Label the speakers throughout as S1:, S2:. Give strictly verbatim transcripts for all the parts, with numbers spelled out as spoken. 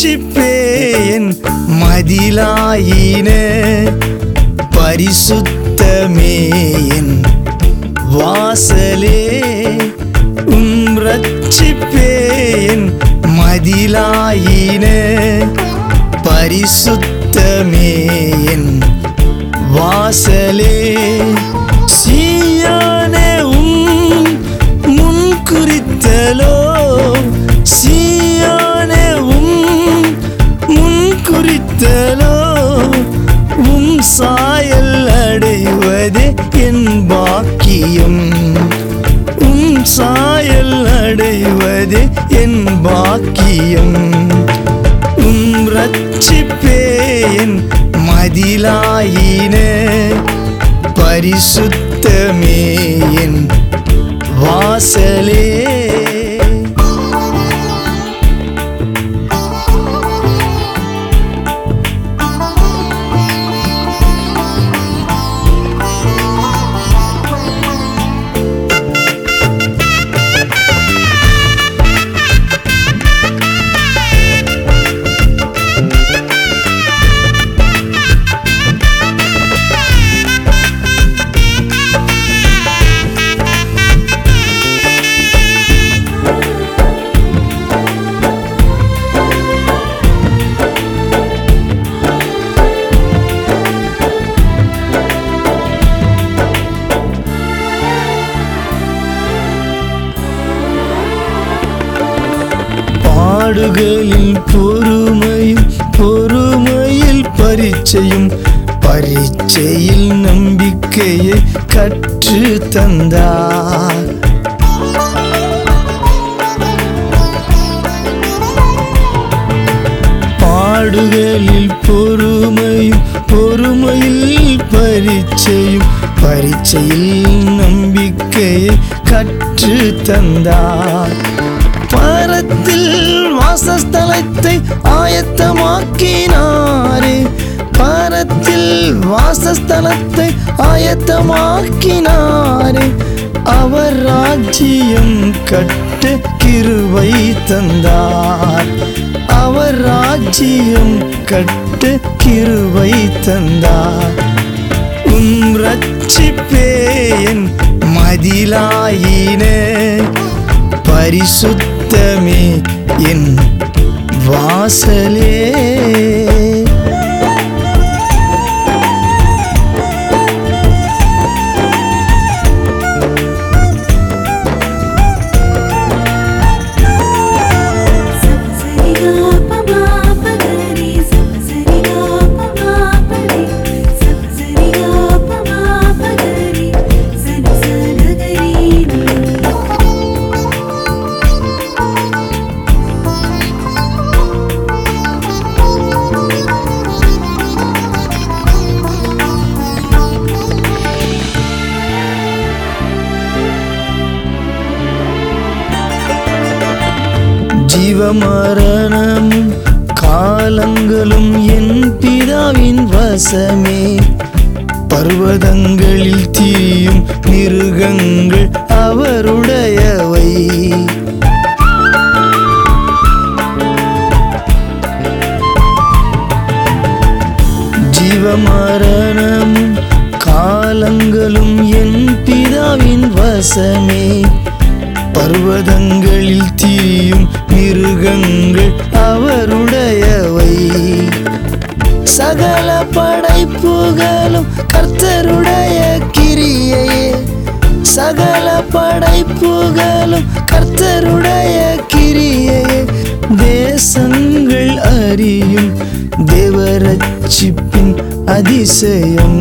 S1: ரட்சிப்பேன் மதிலாயின பரிசுத்தமே என் வாசலே உம் ரட்சிப்பேன் மதிலாயின பரிசுத்தமே என் வாசலே சீயோனே உம் முன் குறித்தலோ சீயோனே உம் முன் குறித்தலோ உம் சாயல் அடைவதே என் பாக்கியம் உம் சாயல் அடைவதே என் பாக்கியம் உம் ரட்சிப்பேன் மதிலாயின பரிசுத்தமே என் வாசலே பாடுகளில் பொறுமையும் பொறுமையில் பரீட்சையும் பரீட்சையில் நம்பிக்கையை கற்று தந்தார் பாடுகளில் பொறுமையும் பொறுமையில் பரீட்சையும் பரீட்சையில் நம்பிக்கையை கற்று தந்தார் பரத்தில் வாசஸ்தலத்தை ஆயத்தமாக்கினாரே பரத்தில் வாசஸ்தலத்தை ஆயத்தமாக்கினாரே அவர் ராஜ்யம் கட்ட கிருபை தந்தார் அவர் ராஜ்யம் கட்ட கிருபை தந்தார் உம் ரட்சிப்பேன் மதிலாயின பரிசுத்தமே என் வாசலே ஜீவமரணமும் காலங்களும் என் பிதாவின் வசமே பர்வதங்களில் தீயும் மிருகங்கள் அவருடையவை ஜீவமரணமும் காலங்களும் என் பிதாவின் வசமே பர்வதங்களில் தீயும் மிருகங்கள் அவருடையவை சகல படைப்புகளும் கர்த்தருடைய கிரியையே சகல படைப்புகளும் கர்த்தருடைய கிரியையே தேசங்கள் அறியும் தேவரட்சிப்பின் அதிசயம்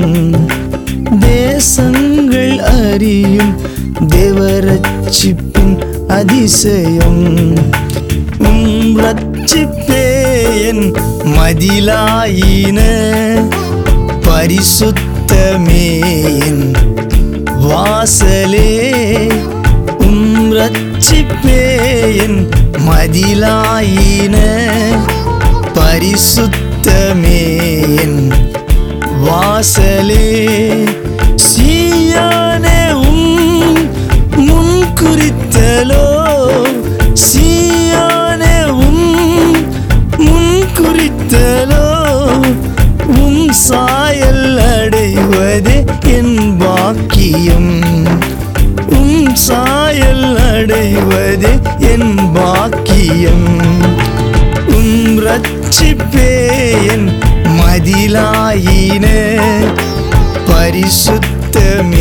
S1: தேசங்கள் அறியும் தேவரட்சிப்பின் அதிசயம் உம் ரட்சிப்பேன் மதிலாயின பரிசுத்தமே என் வாசலே உம் ரட்சிப்பேன் மதிலாயின பரிசுத்தமே என் வாசலே சீயோனே உம் முன் குறித்தலோ சீயோனே உம் முன் பாக்கியம். உம் சாயல் அடைவதே என் பாக்கியம். உம் ரட்சிப்பே என் மதிலாயின. பரிசுத்தமே